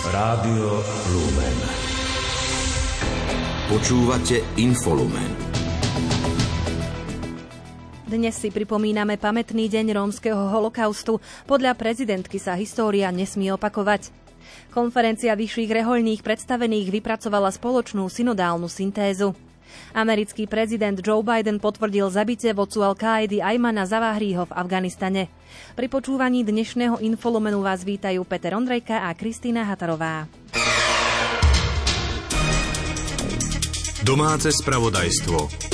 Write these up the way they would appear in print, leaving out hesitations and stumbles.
Rádio Lumen. Počúvate Infolumen. Dnes si pripomíname pamätný deň rómskeho holokaustu. Podľa prezidentky sa história nesmie opakovať. Konferencia vyšších rehoľných predstavených vypracovala spoločnú synodálnu syntézu. Americký prezident Joe Biden potvrdil zabitie vodcu Al-Káidy Ajmana Zawahriho v Afganistane. Pri počúvaní dnešného Infolumenu vás vítajú Peter Ondrejka a Kristína Hatarová. Domáce spravodajstvo.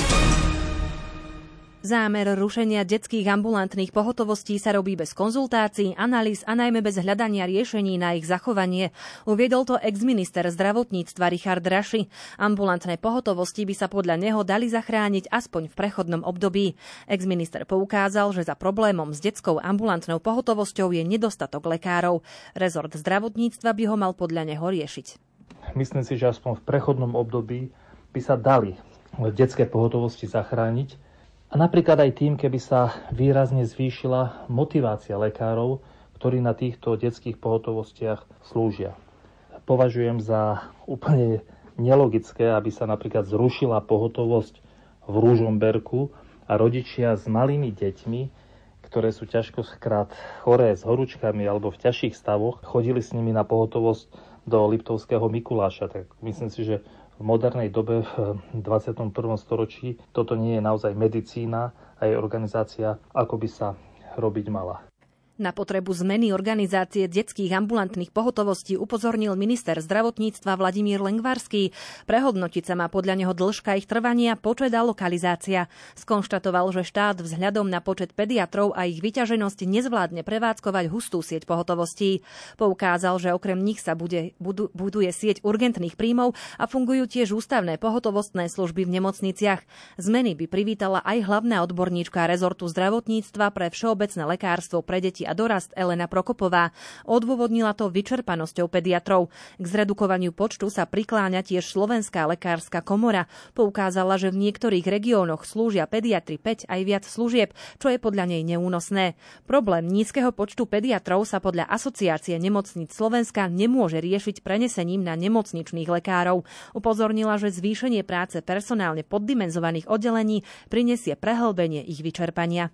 Zámer rušenia detských ambulantných pohotovostí sa robí bez konzultácií, analýz a najmä bez hľadania riešení na ich zachovanie. Uviedol to exminister zdravotníctva Richard Raši. Ambulantné pohotovosti by sa podľa neho dali zachrániť aspoň v prechodnom období. Exminister poukázal, že za problémom s detskou ambulantnou pohotovosťou je nedostatok lekárov. Rezort zdravotníctva by ho mal podľa neho riešiť. Myslím si, že aspoň v prechodnom období by sa dali detské pohotovosti zachrániť. A napríklad aj tým, keby sa výrazne zvýšila motivácia lekárov, ktorí na týchto detských pohotovostiach slúžia. Považujem za úplne nelogické, aby sa napríklad zrušila pohotovosť v Ružomberku a rodičia s malými deťmi, ktoré sú ťažkokrát choré s horúčkami alebo v ťažších stavoch, chodili s nimi na pohotovosť do Liptovského Mikuláša. Tak myslím si, že v modernej dobe, v 21. storočí, toto nie je naozaj medicína a je organizácia, ako by sa robiť mala. Na potrebu zmeny organizácie detských ambulantných pohotovostí upozornil minister zdravotníctva Vladimír Lengvarský. Prehodnotiť sa má podľa neho dĺžka ich trvania, počet a lokalizácia. Skonštatoval, že štát vzhľadom na počet pediatrov a ich vyťaženosť nezvládne prevádzkovať hustú sieť pohotovostí. Poukázal, že okrem nich sa buduje sieť urgentných príjmov a fungujú tiež ústavné pohotovostné služby v nemocniciach. Zmeny by privítala aj hlavná odborníčka rezortu zdravotníctva pre všeobecné lekárstvo pre deti a dorast Elena Prokopová. Odôvodnila to vyčerpanosťou pediatrov. K zredukovaniu počtu sa prikláňa tiež Slovenská lekárska komora. Poukázala, že v niektorých regiónoch slúžia pediatri 5 aj viac služieb, čo je podľa nej neúnosné. Problém nízkeho počtu pediatrov sa podľa Asociácie nemocníc Slovenska nemôže riešiť prenesením na nemocničných lekárov. Upozornila, že zvýšenie práce personálne poddimenzovaných oddelení prinesie prehlbenie ich vyčerpania.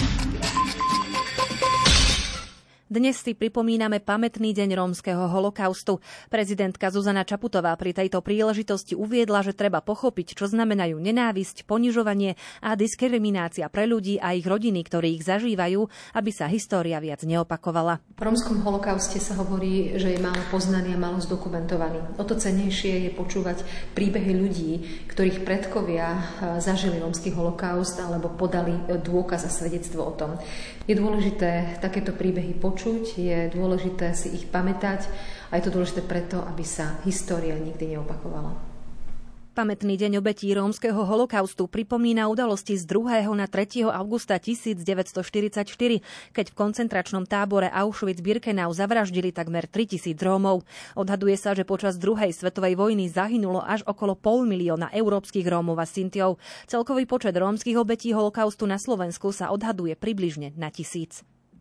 Dnes si pripomíname pamätný deň rómskeho holokaustu. Prezidentka Zuzana Čaputová pri tejto príležitosti uviedla, že treba pochopiť, čo znamenajú nenávisť, ponižovanie a diskriminácia pre ľudí a ich rodiny, ktorí ich zažívajú, aby sa história viac neopakovala. V rómskom holokauste sa hovorí, že je málo poznaný a málo zdokumentovaný. O to cennejšie je počúvať príbehy ľudí, ktorých predkovia zažili rómsky holokaust alebo podali dôkaz a svedectvo o tom. Je dôležité takéto príbehy počuť, je dôležité si ich pamätať a je to dôležité preto, aby sa história nikdy neopakovala. Pamätný deň obetí rómskeho holokaustu pripomína udalosti z 2. na 3. augusta 1944, keď v koncentračnom tábore Auschwitz-Birkenau zavraždili takmer 3000 Rómov. Odhaduje sa, že počas druhej svetovej vojny zahynulo až okolo 500 000 európskych Rómov a Sintiov. Celkový počet rómskych obetí holokaustu na Slovensku sa odhaduje približne na 1000.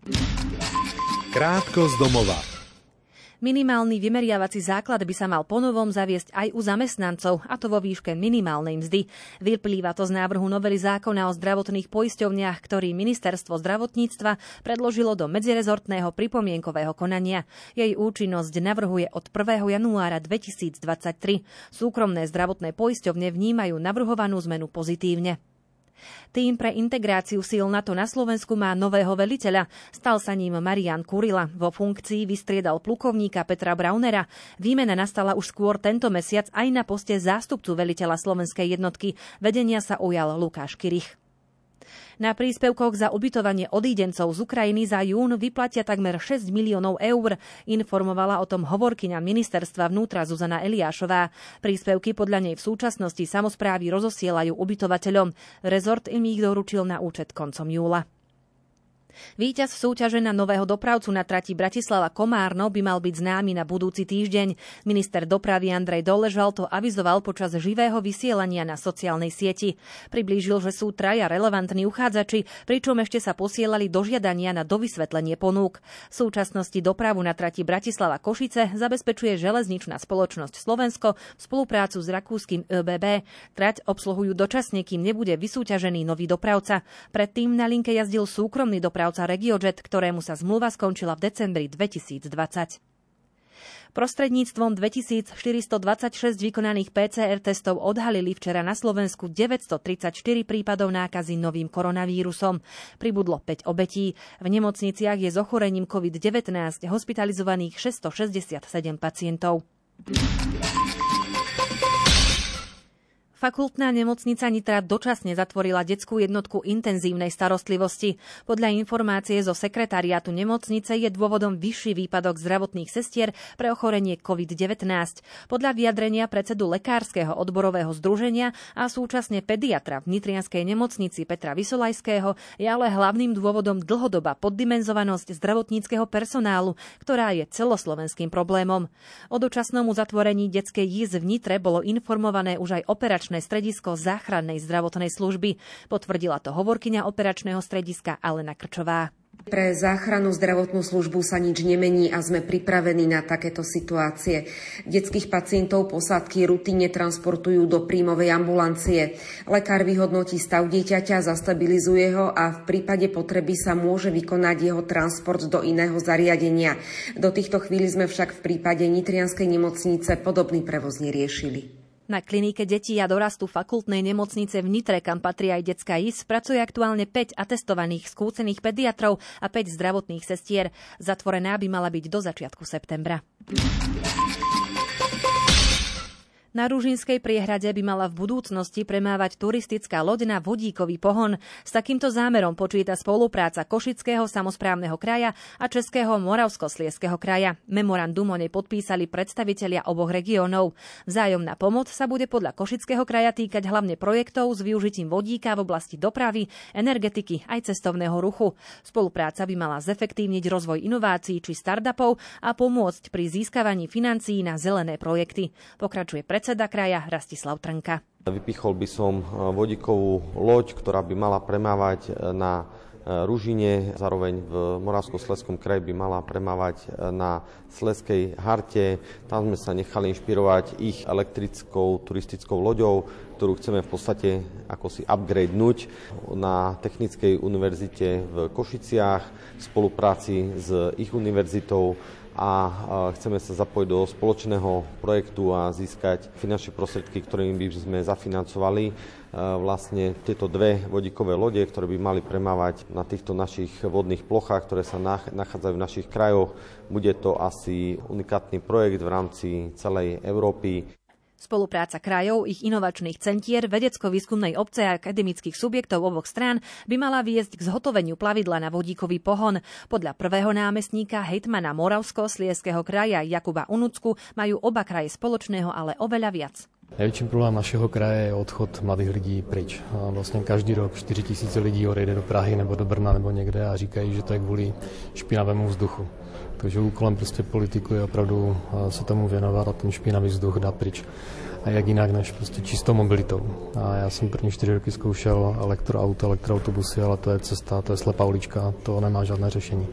Krátko z domova. Minimálny vymeriavací základ by sa mal ponovom zaviesť aj u zamestnancov, a to vo výške minimálnej mzdy. Vyplýva to z návrhu novely zákona o zdravotných poisťovniach, ktorý Ministerstvo zdravotníctva predložilo do medzirezortného pripomienkového konania. Jej účinnosť navrhuje od 1. januára 2023. Súkromné zdravotné poisťovne vnímajú navrhovanú zmenu pozitívne. Tým pre integráciu síl NATO na Slovensku má nového veliteľa. Stal sa ním Marián Kurila. Vo funkcii vystriedal plukovníka Petra Braunera. Výmena nastala už skôr tento mesiac aj na poste zástupcu veliteľa slovenskej jednotky. Vedenia sa ujal Lukáš Kirich. Na príspevkoch za ubytovanie odídencov z Ukrajiny za jún vyplatia takmer 6 miliónov eur, informovala o tom hovorkyňa ministerstva vnútra Zuzana Eliášová. Príspevky podľa nej v súčasnosti samosprávy rozosielajú ubytovateľom. Rezort im ich doručil na účet koncom júla. Víťaz v súťaže na nového dopravcu na trati Bratislava-Komárno by mal byť známy na budúci týždeň. Minister dopravy Andrej Doležal to avizoval počas živého vysielania na sociálnej sieti. Priblížil, že sú traja relevantní uchádzači, pričom ešte sa posielali dožiadania na dovysvetlenie ponúk. V súčasnosti dopravu na trati Bratislava-Košice zabezpečuje železničná spoločnosť Slovensko v spoluprácu s rakúskym ÖBB. Trať obsluhujú dočasne, kým nebude vysúťažený nový dopravca. Predtým na linke jazdil súkromný dopravca RegioJet, ktorému sa zmluva skončila v decembri 2020. Prostredníctvom 2426 vykonaných PCR testov odhalili včera na Slovensku 934 prípadov nákazy novým koronavírusom. Pribudlo 5 obetí. V nemocniciach je s ochorením COVID-19 hospitalizovaných 667 pacientov. Fakultná nemocnica Nitra dočasne zatvorila detskú jednotku intenzívnej starostlivosti. Podľa informácie zo sekretariátu nemocnice je dôvodom vyšší výpadok zdravotných sestier pre ochorenie COVID-19. Podľa vyjadrenia predsedu Lekárskeho odborového združenia a súčasne pediatra v nitrianskej nemocnici Petra Vysolajského je ale hlavným dôvodom dlhodobá poddimenzovanosť zdravotníckeho personálu, ktorá je celoslovenským problémom. O dočasnom zatvorení detskej JIS v Nitre bolo informované už aj operačné stredisko záchrannej zdravotnej služby. Potvrdila to hovorkyňa operačného strediska Alena Krčová. Pre záchrannú zdravotnú službu sa nič nemení a sme pripravení na takéto situácie. Detských pacientov posádky rutínne transportujú do príjmovej ambulancie. Lekár vyhodnotí stav dieťaťa, zastabilizuje ho a v prípade potreby sa môže vykonať jeho transport do iného zariadenia. Do týchto chvíľ sme však v prípade nitrianskej nemocnice podobný prevoz neriešili. Na klinike detí a dorastu fakultnej nemocnice v Nitre, kam patrí aj detská JIS, pracuje aktuálne 5 atestovaných skúsených pediatrov a 5 zdravotných sestier. Zatvorená by mala byť do začiatku septembra. Na Ružinskej priehrade by mala v budúcnosti premávať turistická loď na vodíkový pohon. S takýmto zámerom počíta spolupráca Košického samosprávneho kraja a Českého Moravskoslezského kraja. Memorandum o nej podpísali predstavitelia oboch regiónov. Vzájomná pomoc sa bude podľa Košického kraja týkať hlavne projektov s využitím vodíka v oblasti dopravy, energetiky aj cestovného ruchu. Spolupráca by mala zefektívniť rozvoj inovácií či startupov a pomôcť pri získavaní financií na zelené projekty. Pokračuje predseda kraja Rastislav Trnka. Vypichol by som vodíkovú loď, ktorá by mala premávať na Ružine, zároveň v Moravskoslezskom kraji by mala premávať na Slezskej Harte. Tam sme sa nechali inšpirovať ich elektrickou turistickou loďou, ktorú chceme v podstate ako si upgradenúť na Technickej univerzite v Košiciach v spolupráci s ich univerzitou. A chceme sa zapojiť do spoločného projektu a získať finančné prostriedky, ktorými by sme zafinancovali vlastne tieto dve vodíkové lode, ktoré by mali premávať na týchto našich vodných plochách, ktoré sa nachádzajú v našich krajoch. Bude to asi unikátny projekt v rámci celej Európy. Spolupráca krajov, ich inovačných centier, vedecko-výskumnej obce a akademických subjektov oboch strán by mala viesť k zhotoveniu plavidla na vodíkový pohon. Podľa prvého námestníka hejtmana Moravskoslezského kraja Jakuba Unucku majú oba kraje spoločného, ale oveľa viac. Největším problém našeho kraje je odchod mladých lidí pryč. Vlastně každý rok 4 000 lidí odejde do Prahy nebo do Brna nebo někde a říkají, že to je kvůli špinavému vzduchu. Takže úkolem prostě politiku je opravdu se tomu věnovat a ten špinavý vzduch dát pryč. A jak jinak než prostě čistou mobilitou. A já jsem první 4 roky zkoušel elektroautobusy, ale to je cesta, to je slepá ulička, to nemá žádné řešení.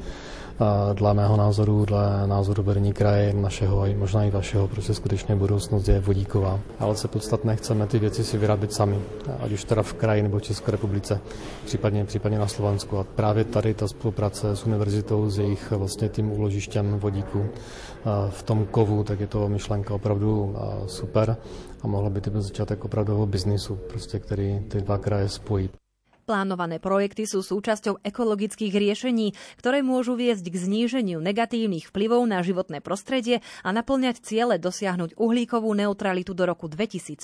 Dle mého názoru, dle názoru vedení kraje našeho a možná i vašeho, protože skutečně budoucnost je vodíková. Ale co podstatné, chceme ty věci si vyrábět sami, ať už teda v kraji nebo v České republice, případně na Slovensku. A právě tady ta spolupráce s univerzitou, s jejich vlastně tím úložištěm vodíku v tom kovu, tak je to myšlenka opravdu super a mohlo by to být začátek opravdového biznisu, prostě, který ty dva kraje spojí. Plánované projekty sú súčasťou ekologických riešení, ktoré môžu viesť k zníženiu negatívnych vplyvov na životné prostredie a naplňať ciele dosiahnuť uhlíkovú neutralitu do roku 2050.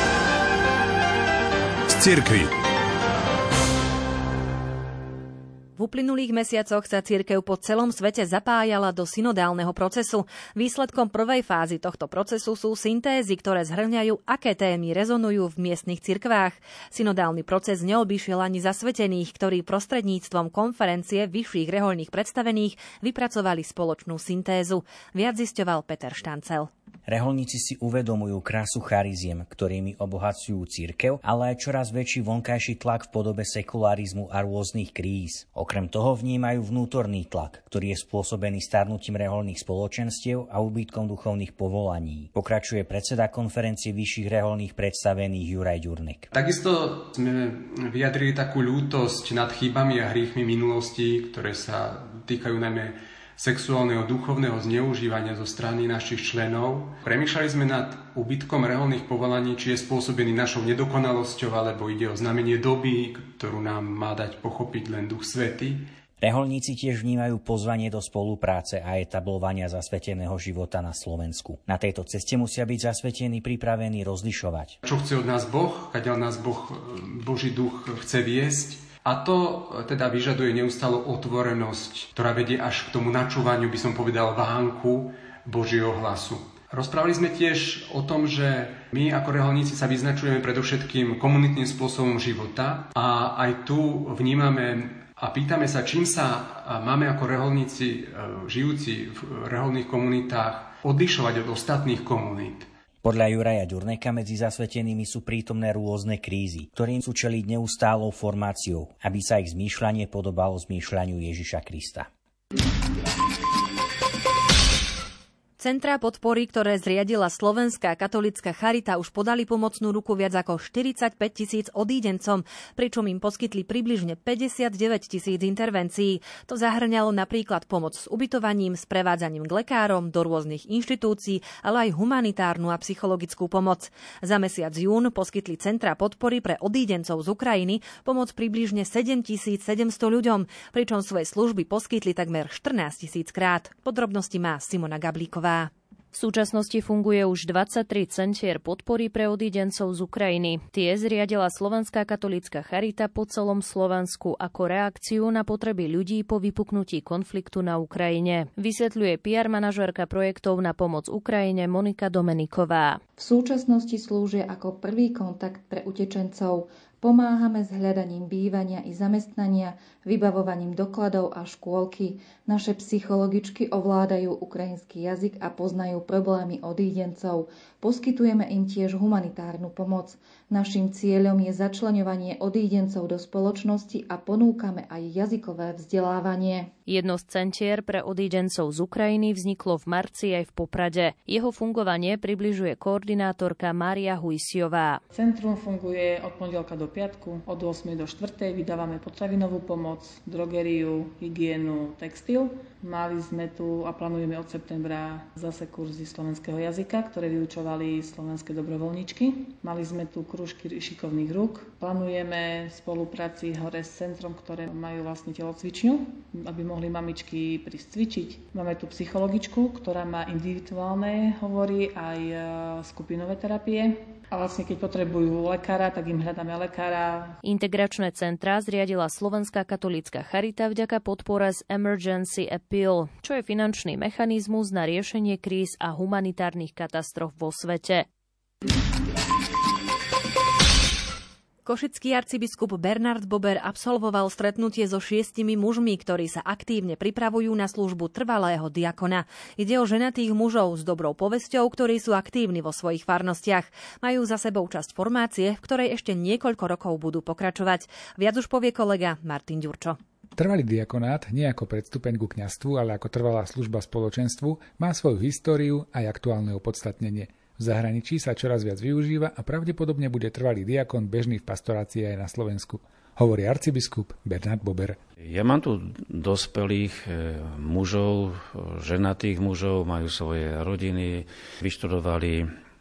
Z cirkvi. V uplynulých mesiacoch sa cirkev po celom svete zapájala do synodálneho procesu. Výsledkom prvej fázy tohto procesu sú syntézy, ktoré zhrňajú, aké témy rezonujú v miestnych cirkvách. Synodálny proces neobyšiel ani zasvetených, ktorí prostredníctvom konferencie vyšších rehoľných predstavených vypracovali spoločnú syntézu. Viac zisťoval Peter Štancel. Reholníci si uvedomujú krásu chariziem, ktorými obohacujú cirkev, ale aj čoraz väčší vonkajší tlak v podobe sekularizmu a rôznych kríz. Okrem toho vnímajú vnútorný tlak, ktorý je spôsobený starnutím reholných spoločenstiev a úbytkom duchovných povolaní. Pokračuje predseda konferencie vyšších reholných predstavených Juraj Ďurnek. Takisto sme vyjadrili takú ľútosť nad chybami a hriechmi minulosti, ktoré sa týkajú najmä sexuálneho duchovného zneužívania zo strany našich členov. Premýšľali sme nad úbytkom reholných povolaní, či je spôsobený našou nedokonalosťou, alebo ide o znamenie doby, ktorú nám má dať pochopiť len Duch Svätý. Reholníci tiež vnímajú pozvanie do spolupráce a etablovania zasveteného života na Slovensku. Na tejto ceste musia byť zasvetení pripravení rozlišovať. Čo chce od nás Boh, kadiaľ nás Boží duch chce viesť. A to teda vyžaduje neustálu otvorenosť, ktorá vedie až k tomu načúvaniu, by som povedal, vánku Božieho hlasu. Rozprávali sme tiež o tom, že my ako reholníci sa vyznačujeme predovšetkým komunitným spôsobom života a aj tu vnímame a pýtame sa, čím sa máme ako reholníci žijúci v reholných komunitách odlišovať od ostatných komunít. Podľa Juraja Ďurneka medzi zasvetenými sú prítomné rôzne krízy, ktorým sú čeliť neustálou formáciou, aby sa ich zmýšľanie podobalo zmýšľaniu Ježiša Krista. Centrá podpory, ktoré zriadila Slovenská katolícka charita, už podali pomocnú ruku viac ako 45 000 odídencom, pričom im poskytli približne 59 000 intervencií. To zahŕňalo napríklad pomoc s ubytovaním, sprevádzaním k lekárom, do rôznych inštitúcií, ale aj humanitárnu a psychologickú pomoc. Za mesiac jún poskytli centrá podpory pre odídencov z Ukrajiny pomoc približne 7700 ľuďom, pričom svoje služby poskytli takmer 14 000 krát. Podrobnosti má Simona Gablíková. V súčasnosti funguje už 23 centier podpory pre odídencov z Ukrajiny. Tie zriadila Slovenská katolícka charita po celom Slovensku ako reakciu na potreby ľudí po vypuknutí konfliktu na Ukrajine. Vysvetľuje PR manažérka projektov na pomoc Ukrajine Monika Domeniková. V súčasnosti slúžia ako prvý kontakt pre utečencov. Pomáhame s hľadaním bývania i zamestnania, vybavovaním dokladov a škôlky. Naše psychologičky ovládajú ukrajinský jazyk a poznajú problémy odídencov. Poskytujeme im tiež humanitárnu pomoc. Naším cieľom je začleňovanie odídencov do spoločnosti a ponúkame aj jazykové vzdelávanie. Jedno z centier pre odídencov z Ukrajiny vzniklo v marci aj v Poprade. Jeho fungovanie približuje koordinátorka Mária Hujsiová. Centrum funguje od pondelka do piatku, od 8. do 4. Vydávame potravinovú pomoc, drogeriu, hygienu, textil. Mali sme tu a plánujeme od septembra zase kurzy slovenského jazyka, ktoré vyučovali slovenské dobrovoľníčky. Mali sme tu krúžky šikovných rúk. Plánujeme spolupráci hore s centrom, ktoré majú vlastne telocvičňu, aby mohli mamičky prísť cvičiť. Máme tu psychologičku, ktorá má individuálne hovory aj skupinové terapie. A vlastne keď potrebujú lekára, tak im hľadáme lekára. Integračné centrá zriadila Slovenská katolícka charita vďaka podpore z Emergency Appeal, čo je finančný mechanizmus na riešenie kríz a humanitárnych katastrof vo svete. Košický arcibiskup Bernard Bober absolvoval stretnutie so 6 mužmi, ktorí sa aktívne pripravujú na službu trvalého diakona. Ide o ženatých mužov s dobrou povesťou, ktorí sú aktívni vo svojich farnostiach. Majú za sebou časť formácie, v ktorej ešte niekoľko rokov budú pokračovať. Viac už povie kolega Martin Ďurčo. Trvalý diakonát nie ako predstupeň ku kňazstvu, ale ako trvalá služba spoločenstvu má svoju históriu aj aktuálne opodstatnenie. V zahraničí sa čoraz viac využíva a pravdepodobne bude trvalý diakon bežný v pastorácii aj na Slovensku, hovorí arcibiskup Bernard Bober. Ja mám tu dospelých mužov, ženatých mužov, majú svoje rodiny, vyštudovali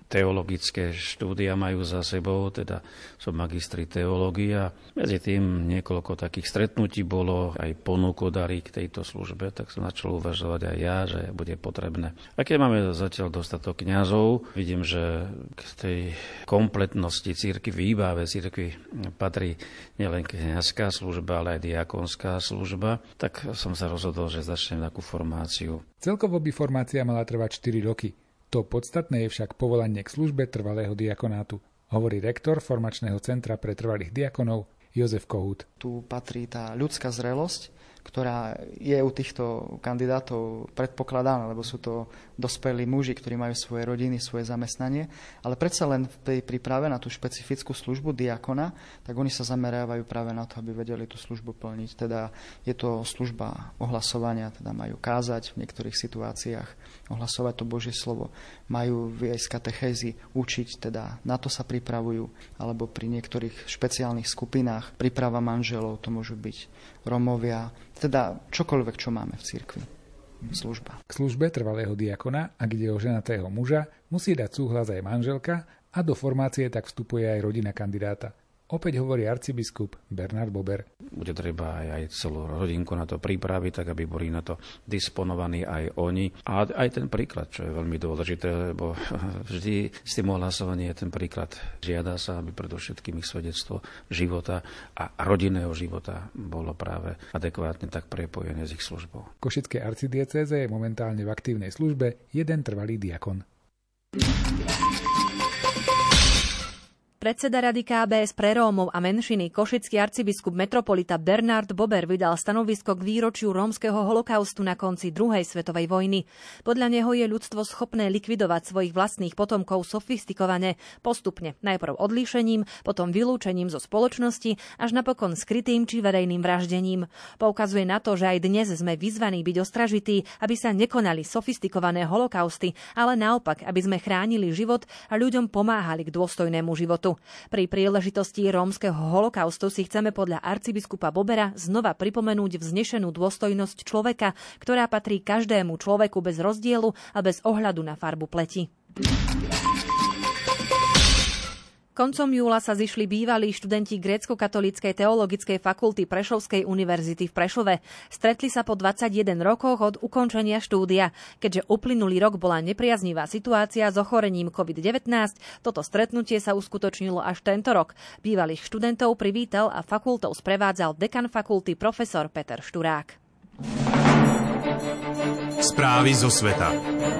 teologické štúdia majú za sebou, teda som magistri teológia. Medzi tým niekoľko takých stretnutí bolo, aj ponuku darí k tejto službe, tak som začal uvažovať aj ja, že bude potrebné. A keď máme zatiaľ dostatok kňazov, vidím, že k tej kompletnosti cirkvi, výbave cirkvi patrí nielen kňazská služba, ale aj diakonská služba, tak som sa rozhodol, že začnem takú formáciu. Celkovo by formácia mala trvať 4 roky. To podstatné je však povolanie k službe trvalého diakonátu, hovorí rektor Formačného centra pre trvalých diakonov Jozef Kohút. Tu patrí tá ľudská zrelosť, ktorá je u týchto kandidátov predpokladaná, lebo sú to dospelí muži, ktorí majú svoje rodiny, svoje zamestnanie, ale predsa len v tej príprave na tú špecifickú službu diakona, tak oni sa zameriavajú práve na to, aby vedeli tú službu plniť. Teda je to služba ohlasovania, teda majú kázať v niektorých situáciách, ohlasovať to Božie slovo, majú viesť katechézy, učiť, teda na to sa pripravujú, alebo pri niektorých špeciálnych skupinách príprava manželov, to môžu byť Romovia, teda čokoľvek, čo máme v cirkvi. Služba. K službe trvalého diakona, ak ide o ženatého muža, musí dať súhlas aj manželka a do formácie tak vstupuje aj rodina kandidáta. Opäť hovorí arcibiskup Bernard Bober. Bude treba aj celú rodinku na to pripraviť, tak aby boli na to disponovaní aj oni. A aj ten príklad, čo je veľmi dôležité, lebo vždy s tým ohlasovaním je ten príklad. Žiada sa, aby predovšetkým ich svedectvo života a rodinného života bolo práve adekvátne tak prepojené s ich službou. V Košickej arcidiecéze je momentálne v aktívnej službe jeden trvalý diakon. Predseda Rady KBS pre Rómov a menšiny, košický arcibiskup metropolita Bernard Bober vydal stanovisko k výročiu rómskeho holokaustu na konci druhej svetovej vojny. Podľa neho je ľudstvo schopné likvidovať svojich vlastných potomkov sofistikovane, postupne, najprv odlíšením, potom vylúčením zo spoločnosti, až napokon skrytým či verejným vraždením. Poukazuje na to, že aj dnes sme vyzvaní byť ostražití, aby sa nekonali sofistikované holokausty, ale naopak, aby sme chránili život a ľuďom pomáhali k dôstojnému životu. Pri príležitosti rómskeho holokaustu si chceme podľa arcibiskupa Bobera znova pripomenúť vznešenú dôstojnosť človeka, ktorá patrí každému človeku bez rozdielu a bez ohľadu na farbu pleti. Koncom júla sa zišli bývalí študenti Grécko-katolíckej teologickej fakulty Prešovskej univerzity v Prešove. Stretli sa po 21 rokoch od ukončenia štúdia. Keďže uplynulý rok bola nepriaznivá situácia s ochorením COVID-19, toto stretnutie sa uskutočnilo až tento rok. Bývalých študentov privítal a fakultou sprevádzal dekan fakulty profesor Peter Šturák. Správy zo sveta.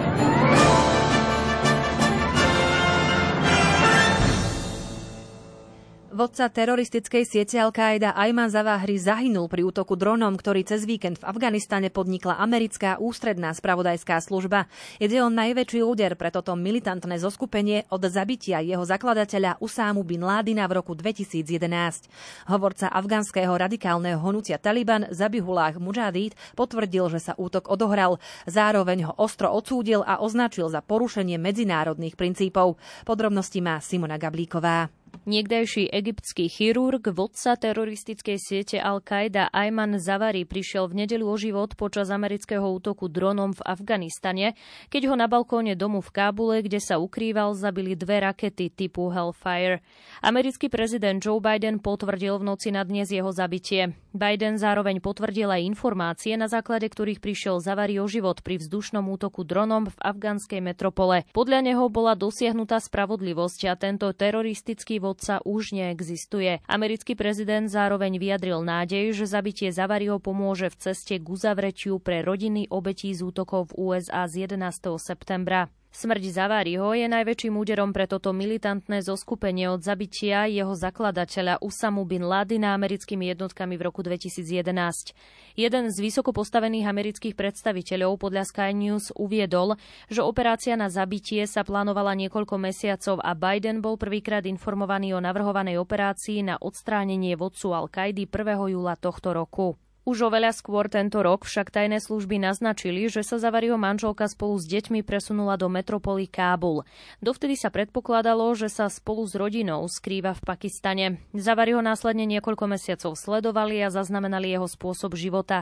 Vodca teroristickej siete Al-Qaida Ayman Zawahri zahynul pri útoku dronom, ktorý cez víkend v Afganistane podnikla americká ústredná spravodajská služba. Ide o najväčší úder pre toto militantné zoskupenie od zabitia jeho zakladateľa Usámu bin Ládina v roku 2011. Hovorca afganského radikálneho hnutia Taliban Zabihullah Mujahid potvrdil, že sa útok odohral. Zároveň ho ostro odsúdil a označil za porušenie medzinárodných princípov. Podrobnosti má Simona Gablíková. Niekdajší egyptský chirurg, vodca teroristickej siete Al-Qaida Ayman Zawahri prišiel v nedeľu o život počas amerického útoku dronom v Afganistane, keď ho na balkóne domu v Kábule, kde sa ukrýval, zabili 2 rakety typu Hellfire. Americký prezident Joe Biden potvrdil v noci na dnes jeho zabitie. Biden zároveň potvrdil aj informácie, na základe ktorých prišiel Zawahri o život pri vzdušnom útoku dronom v afganskej metropole. Podľa neho bola dosiahnutá spravodlivosť a tento teroristický vodca už neexistuje. Americký prezident zároveň vyjadril nádej, že zabitie Zawahriho pomôže v ceste k uzavretiu pre rodiny obetí z útokov v USA z 11. septembra. Smrť Zawahriho je najväčším úderom pre toto militantné zoskupenie od zabitia jeho zakladateľa Usamu bin Ládina americkými jednotkami v roku 2011. Jeden z vysoko postavených amerických predstaviteľov podľa Sky News uviedol, že operácia na zabitie sa plánovala niekoľko mesiacov a Biden bol prvýkrát informovaný o navrhovanej operácii na odstránenie vodcu Al-Kaidy 1. júla tohto roku. Už oveľa skôr tento rok však tajné služby naznačili, že sa Zawahriho manželka spolu s deťmi presunula do metropoly Kábul. Dovtedy sa predpokladalo, že sa spolu s rodinou skrýva v Pakistane. Zawahriho následne niekoľko mesiacov sledovali a zaznamenali jeho spôsob života.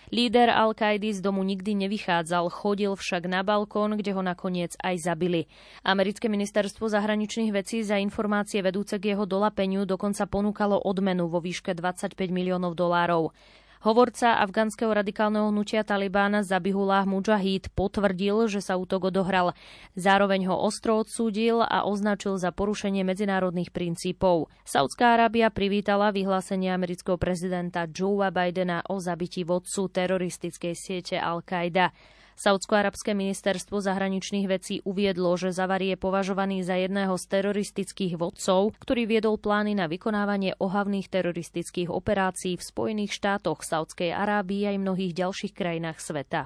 Líder Al-Kaidy z domu nikdy nevychádzal, chodil však na balkón, kde ho nakoniec aj zabili. Americké ministerstvo zahraničných vecí za informácie vedúce k jeho dolapeniu dokonca ponúkalo odmenu vo výške $25 miliónov. Hovorca afgánskeho radikálneho hnutia Talibán Zabihullah Mujahid potvrdil, že sa útok odohral. Zároveň ho ostro odsúdil a označil za porušenie medzinárodných princípov. Saudská Arábia privítala vyhlásenie amerického prezidenta Joea Bidena o zabití vodcu teroristickej siete Al-Qaida. Saúdsko-arabské ministerstvo zahraničných vecí uviedlo, že Zavari je považovaný za jedného z teroristických vodcov, ktorý viedol plány na vykonávanie ohavných teroristických operácií v Spojených štátoch, Saúdskej Arábii aj mnohých ďalších krajinách sveta.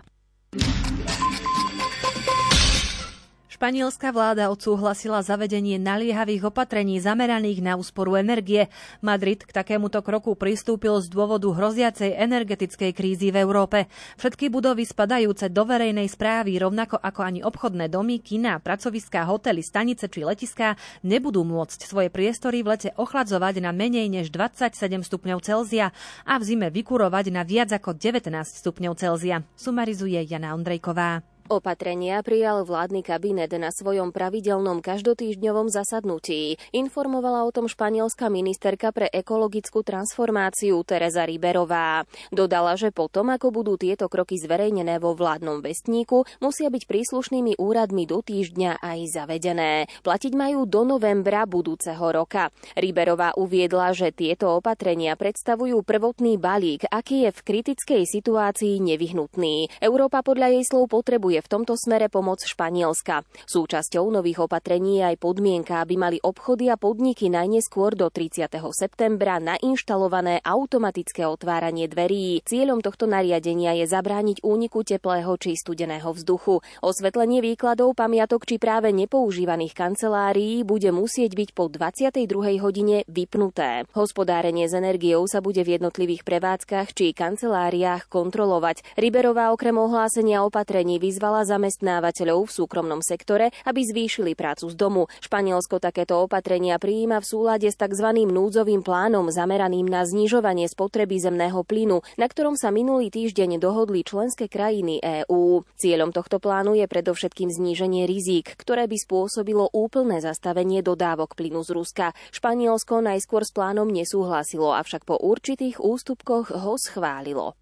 Španielská vláda odsúhlasila zavedenie naliehavých opatrení zameraných na úsporu energie. Madrid k takémuto kroku pristúpil z dôvodu hroziacej energetickej krízy v Európe. Všetky budovy spadajúce do verejnej správy, rovnako ako ani obchodné domy, kina, pracoviská, hotely, stanice či letiská, nebudú môcť svoje priestory v lete ochladzovať na menej než 27 stupňov Celzia a v zime vykurovať na viac ako 19 stupňov Celzia. Sumarizuje Jana Ondrejková. Opatrenia prijal vládny kabinet na svojom pravidelnom každotýždňovom zasadnutí. Informovala o tom španielska ministerka pre ekologickú transformáciu Teresa Riberová. Dodala, že potom, ako budú tieto kroky zverejnené vo vládnom vestníku, musia byť príslušnými úradmi do týždňa aj zavedené. Platiť majú do novembra budúceho roka. Riberová uviedla, že tieto opatrenia predstavujú prvotný balík, aký je v kritickej situácii nevyhnutný. Európa podľa jej slov potrebuje v tomto smere pomoc Španielska. Súčasťou nových opatrení je aj podmienka, aby mali obchody a podniky najneskôr do 30. septembra nainštalované automatické otváranie dverí. Cieľom tohto nariadenia je zabrániť úniku teplého či studeného vzduchu. Osvetlenie výkladov, pamiatok či práve nepoužívaných kancelárií bude musieť byť po 22. hodine vypnuté. Hospodárenie s energiou sa bude v jednotlivých prevádzkach či kanceláriách kontrolovať. Riberová okrem ohlásenia opatrení vyzvala zamestnávateľov v súkromnom sektore, aby zvýšili prácu z domu. Španielsko takéto opatrenia prijíma v súlade s tzv. Núdzovým plánom zameraným na znižovanie spotreby zemného plynu, na ktorom sa minulý týždeň dohodli členské krajiny EÚ. Cieľom tohto plánu je predovšetkým zníženie rizík, ktoré by spôsobilo úplné zastavenie dodávok plynu z Ruska. Španielsko najskôr s plánom nesúhlasilo, avšak po určitých ústupkoch ho schválilo.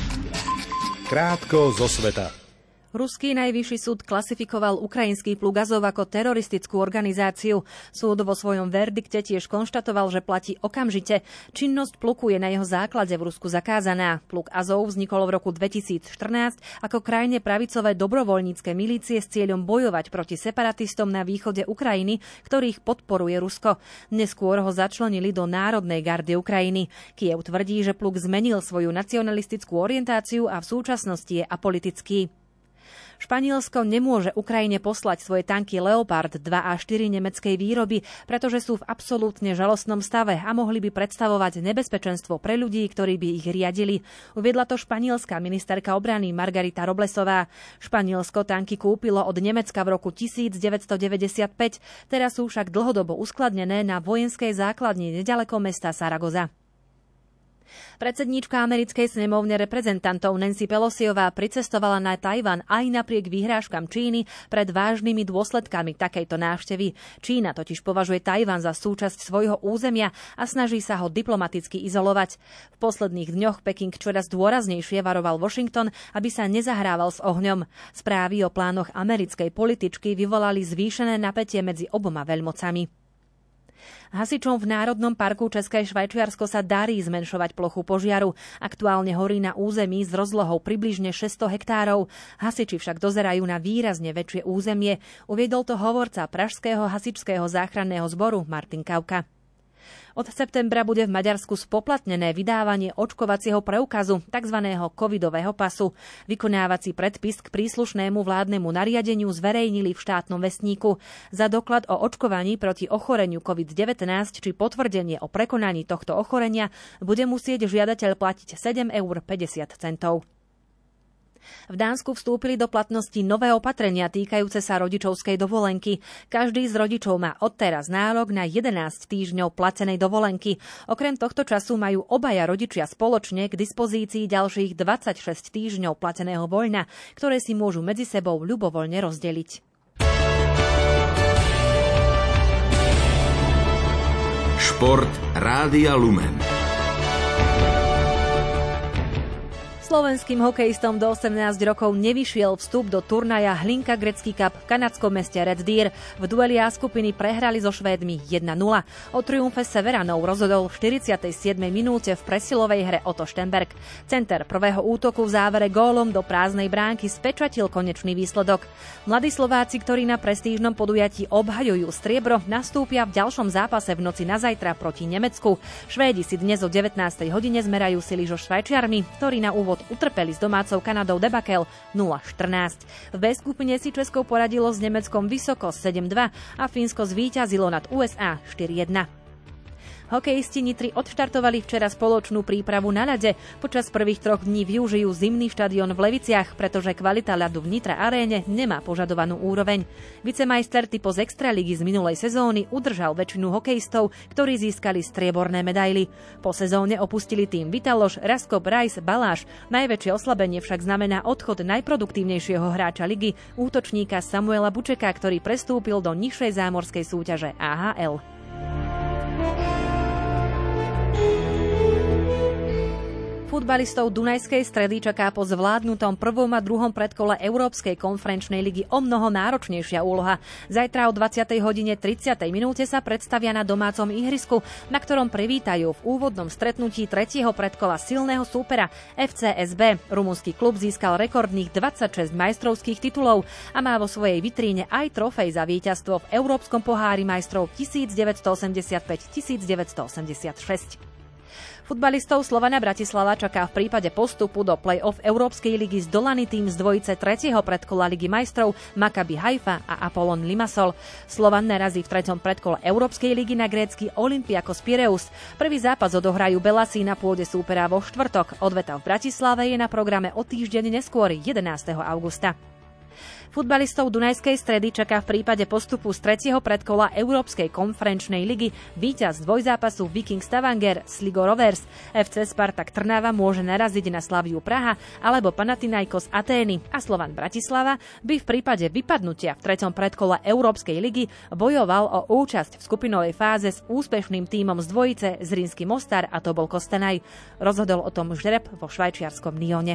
Krátko zo sveta. Ruský najvyšší súd klasifikoval ukrajinský plug Azov ako teroristickú organizáciu. Súd vo svojom verdikte tiež konštatoval, že platí okamžite. Činnosť pluku je na jeho základe v Rusku zakázaná. Plug Azov vznikol v roku 2014 ako krajne pravicové dobrovoľnícke milície s cieľom bojovať proti separatistom na východe Ukrajiny, ktorých podporuje Rusko. Neskôr ho začlenili do Národnej gardy Ukrajiny. Kyjev tvrdí, že pluk zmenil svoju nacionalistickú orientáciu a v súčasnosti je apolitický. Španielsko nemôže Ukrajine poslať svoje tanky Leopard 2 a 4 nemeckej výroby, pretože sú v absolútne žalostnom stave a mohli by predstavovať nebezpečenstvo pre ľudí, ktorí by ich riadili. Uviedla to španielská ministerka obrany Margarita Roblesová. Španielsko tanky kúpilo od Nemecka v roku 1995, teraz sú však dlhodobo uskladnené na vojenskej základni neďaleko mesta Zaragoza. Predsedníčka americkej snemovne reprezentantov Nancy Pelosiová pricestovala na Tajvan aj napriek vyhrážkam Číny pred vážnymi dôsledkami takejto návštevy. Čína totiž považuje Tajvan za súčasť svojho územia a snaží sa ho diplomaticky izolovať. V posledných dňoch Peking čoraz dôraznejšie varoval Washington, aby sa nezahrával s ohňom. Správy o plánoch americkej političky vyvolali zvýšené napätie medzi oboma veľmocami. Hasičom v Národnom parku České Švajčiarsko sa darí zmenšovať plochu požiaru. Aktuálne horí na území s rozlohou približne 600 hektárov. Hasiči však dozerajú na výrazne väčšie územie. Uviedol to hovorca Pražského hasičského záchranného zboru Martin Kauka. Od septembra bude v Maďarsku spoplatnené vydávanie očkovacieho preukazu, tzv. Covidového pasu. Vykonávací predpis k príslušnému vládnemu nariadeniu zverejnili v štátnom vestníku. Za doklad o očkovaní proti ochoreniu COVID-19 či potvrdenie o prekonaní tohto ochorenia bude musieť žiadateľ platiť 7,50 €. V Dánsku vstúpili do platnosti nové opatrenia týkajúce sa rodičovskej dovolenky. Každý z rodičov má odteraz nárok na 11 týždňov platenej dovolenky. Okrem tohto času majú obaja rodičia spoločne k dispozícii ďalších 26 týždňov plateného voľna, ktoré si môžu medzi sebou ľubovoľne rozdeliť. Šport Rádia Lumen. Slovenským hokejistom do 18 rokov nevyšiel vstup do turnaja Hlinka Gretzky Cup v kanadskom meste Red Deer. V dueli A skupiny prehrali so Švédmi 1-0. O triumfe Severanov rozhodol v 47. minúte v presilovej hre Otto Stenberg. Center prvého útoku v závere gólom do prázdnej bránky spečatil konečný výsledok. Mladí Slováci, ktorí na prestížnom podujatí obhajujú striebro, nastúpia v ďalšom zápase v noci na zajtra proti Nemecku. Švédi si dnes o 19. hodine zmerajú sily so Švajčiarmi, ktorí na úvod utrpeli s domácou Kanadou debakel 0-14. V B skupine si Česko poradilo s Nemeckom vysoko 7-2 a Fínsko zvíťazilo nad USA 4-1. Hokejisti Nitry odštartovali včera spoločnú prípravu na ľade. Počas prvých 3 dní využijú zimný štadión v Leviciach, pretože kvalita ľadu v Nitra aréne nemá požadovanú úroveň. Vicemajster typo z Extraligy z minulej sezóny udržal väčšinu hokejistov, ktorí získali strieborné medaily. Po sezóne opustili tým Vitaloš, Raskop, Rajs, Baláš. Najväčšie oslabenie však znamená odchod najproduktívnejšieho hráča ligy, útočníka Samuela Bučeka, ktorý prestúpil do nižšej zámorskej súťaže AHL. Futbalistov Dunajskej Stredy čaká po zvládnutom prvom a druhom predkole Európskej konferenčnej ligy o mnoho náročnejšia úloha. Zajtra o 20:30 sa predstavia na domácom ihrisku, na ktorom privítajú v úvodnom stretnutí 3. predkola silného súpera FCSB. Rumunský klub získal rekordných 26 majstrovských titulov a má vo svojej vitríne aj trofej za víťazstvo v Európskom pohári majstrov 1985-1986. Futbalistov Slovana Bratislava čaká v prípade postupu do play-off Európskej ligy zdolaný tým z dvojice 3. predkola Ligy majstrov Maccabi Haifa a Apollon Limassol. Slovan narazí v 3. predkole Európskej ligy na grécky Olympiakos Pireus. Prvý zápas odohrajú Belasi na pôde súpera vo štvrtok. Odveta v Bratislave je na programe o týždeň neskôr 11. augusta. Futbalistov Dunajskej Stredy čaká v prípade postupu z 3. predkola Európskej konferenčnej ligy víťaz dvojzápasu Viking Stavanger s Sligo Rovers. FC Spartak Trnava môže naraziť na Slaviu Praha alebo Panathinaikos Atény a Slovan Bratislava by v prípade vypadnutia v 3. predkole Európskej ligy bojoval o účasť v skupinovej fáze s úspešným tímom z dvojice Zrinský Mostar a to bol Kostanaj. Rozhodol o tom žreb vo švajčiarskom Nyone.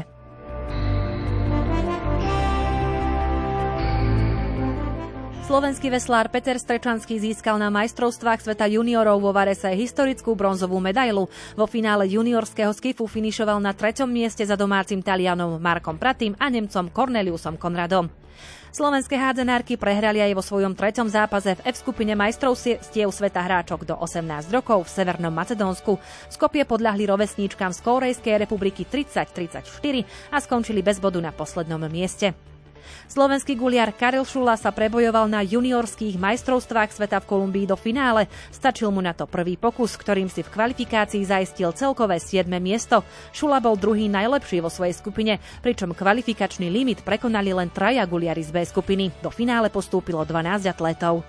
Slovenský veslár Peter Strečanský získal na majstrovstvách sveta juniorov vo Varese historickú bronzovú medailu. Vo finále juniorského skifu finišoval na 3. mieste za domácim Talianom Markom Pratým a Nemcom Corneliusom Konradom. Slovenské hádzanárky prehrali aj vo svojom 3. zápase v F skupine majstrovstiev sveta hráčok do 18 rokov v Severnom Macedónsku. Skopje podľahli rovesníčkam z Kórejskej republiky 30-34 a skončili bez bodu na poslednom mieste. Slovenský guliar Karel Šula sa prebojoval na juniorských majstrovstvách sveta v Kolumbii do finále. Stačil mu na to prvý pokus, ktorým si v kvalifikácii zaistil celkové 7. miesto. Šula bol druhý najlepší vo svojej skupine, pričom kvalifikačný limit prekonali len 3 guliari z B skupiny. Do finále postúpilo 12 atlétov.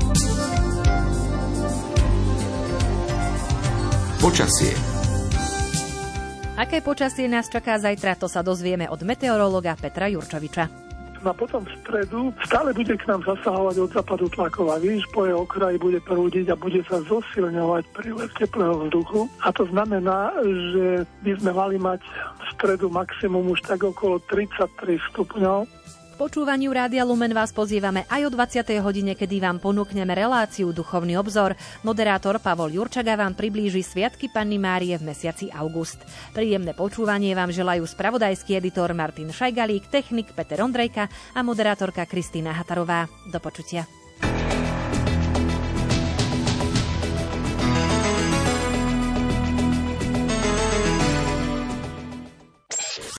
Počasie. Aké počasie nás čaká zajtra, to sa dozvieme od meteorológa Petra Jurčoviča. A potom v stredu stále bude k nám zasahovať od západu tlaková výš, po jej okraji bude prúdiť a bude sa zosilňovať prílev teplého vzduchu. A to znamená, že by sme mali mať v stredu maximum už tak okolo 33 stupňov. K počúvaniu Rádia Lumen vás pozývame aj o 20. hodine, kedy vám ponúkneme reláciu Duchovný obzor. Moderátor Pavol Jurčaga vám priblíži Sviatky Panny Márie v mesiaci august. Príjemné počúvanie vám želajú spravodajský editor Martin Šajgalík, technik Peter Ondrejka a moderátorka Kristýna Hatarová. Do počutia.